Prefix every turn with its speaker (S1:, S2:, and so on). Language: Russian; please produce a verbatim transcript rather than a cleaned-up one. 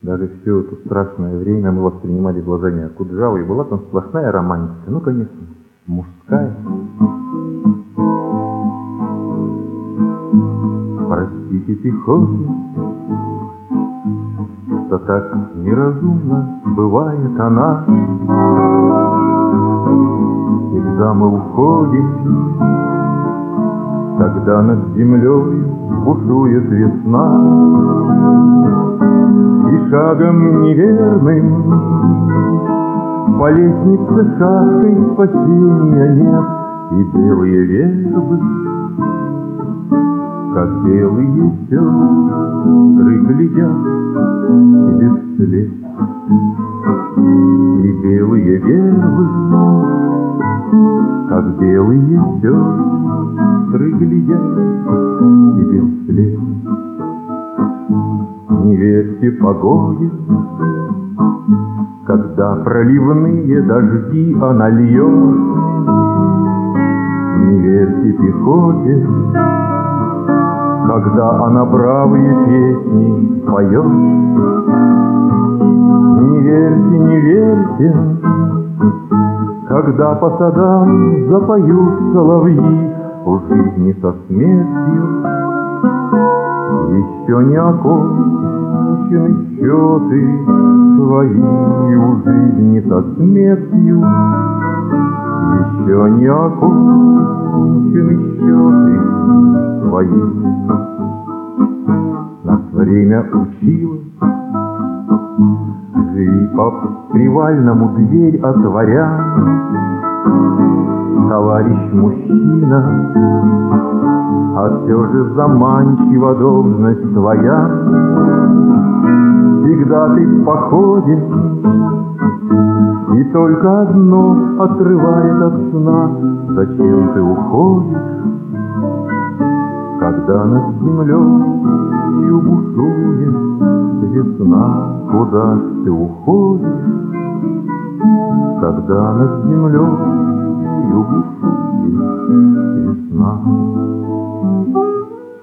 S1: Даже все это страшное время мы воспринимали глазами Окуджавы, и была там сплошная романтика, ну, конечно, мужская. Простите, пехоте, что так неразумно бывает она. Когда мы уходим, когда над землей бушует весна, и шагом неверным по лестнице шаткой спасения нет, и белые вербы, как белые сестры, глядят и без след. И белые вербы, как белые сестры, глядят и без след. Не верьте погоде, когда проливные дожди она льет. Не верьте пехоте, когда она бравые песни поет. Не верьте, не верьте, когда по садам запоют соловьи, у жизни со смертью еще не окончены счеты свои, у жизни со смертью еще не окончены счеты свои. Нас время учило, живи по привальному дверь отворя, товарищ мужчина, а все же заманчива должность твоя. Всегда ты в походе, и только одно отрывает от сна: зачем ты уходишь, когда над землей бушует весна? Куда ж ты уходишь, когда над землей бушует весна?